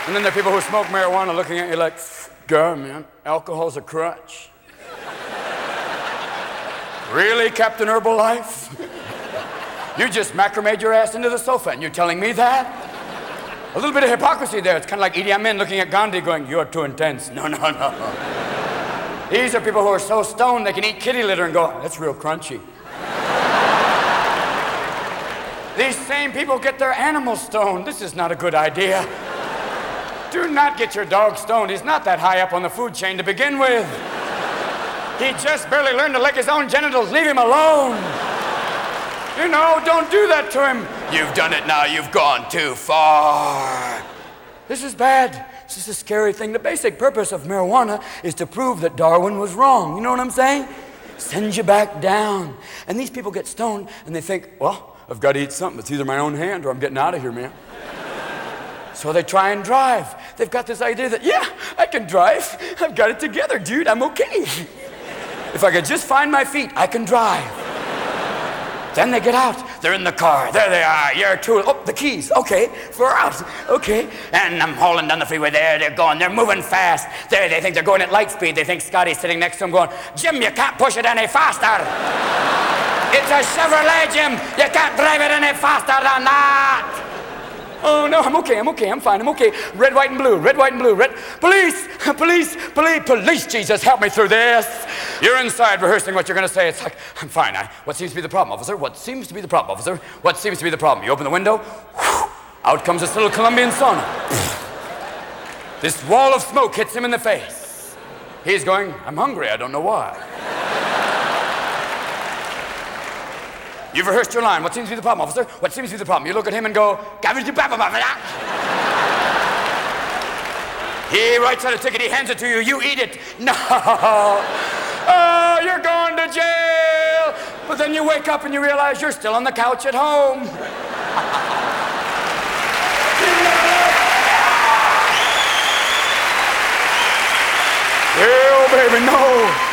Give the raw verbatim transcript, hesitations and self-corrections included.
And then there are people who smoke marijuana looking at you like, girl, man, alcohol's a crutch. Really, Captain Herbalife? You just macrameed your ass into the sofa and you're telling me that? A little bit of hypocrisy there. It's kind of like Idi Amin looking at Gandhi going, you're too intense. No, no, no. These are people who are so stoned they can eat kitty litter and go, that's real crunchy. These same people get their animals stoned. This is not a good idea. Do not get your dog stoned. He's not that high up on the food chain to begin with. He just barely learned to lick his own genitals. Leave him alone. You know, don't do that to him. You've done it now. You've gone too far. This is bad. This is a scary thing. The basic purpose of marijuana is to prove that Darwin was wrong. You know what I'm saying? Send you back down. And these people get stoned and they think, well, I've got to eat something. It's either my own hand or I'm getting out of here, man. So they try and drive. They've got this idea that, yeah, I can drive. I've got it together, dude. I'm okay. If I could just find my feet, I can drive. Then they get out. They're in the car. There they are. You're too. Oh, the keys. Okay, we're out. Okay. And I'm hauling down the freeway. There they're going. They're moving fast. There they think they're going at light speed. They think Scotty's sitting next to them going, Jim, you can't push it any faster. It's a Chevrolet, Jim. You can't drive it any faster than that. Oh, no, I'm okay, I'm okay, I'm fine, I'm okay. Red, white, and blue, red, white, and blue, red. Police, police, police, police, Jesus, help me through this. You're inside rehearsing what you're going to say. It's like, I'm fine. I, what seems to be the problem, officer? What seems to be the problem, officer? What seems to be the problem? You open the window, whew, out comes this little Colombian sauna. This wall of smoke hits him in the face. He's going, I'm hungry, I don't know why. You've rehearsed your line. What seems to be the problem, officer? What seems to be the problem? You look at him and go, he writes out a ticket, he hands it to you, you eat it. No. Oh, you're going to jail. But then you wake up and you realize you're still on the couch at home. Oh, baby, no.